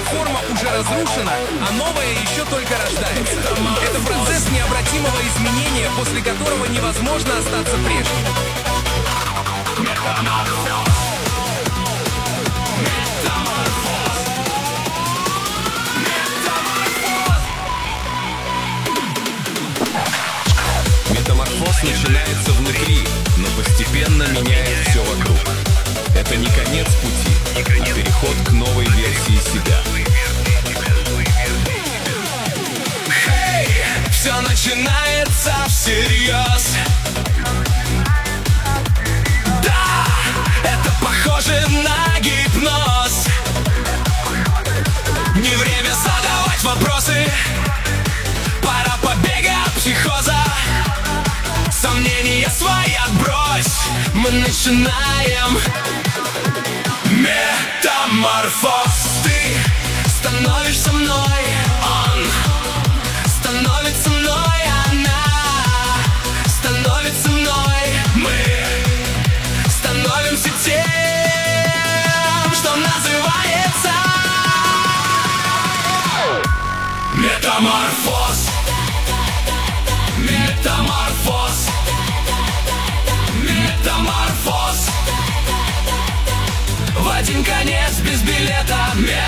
форма уже разрушена, а новая еще только рождается. Это процесс необратимого изменения, после которого невозможно остаться прежним. Метаморфоз начинается внутри, но постепенно меняет все вокруг. Это не конец пути, а переход к новой версии себя. Все начинается всерьез. Да, это похоже на гипноз. Не время задавать вопросы. Пора побега от психоза. Сомнения свои отбрось. Мы начинаем метаморфоз. Ты становишься мной, он становится мной, она становится мной. Мы становимся тем, что называется метаморфоз. Метаморфоз. Метаморфоз. В один конец без билета.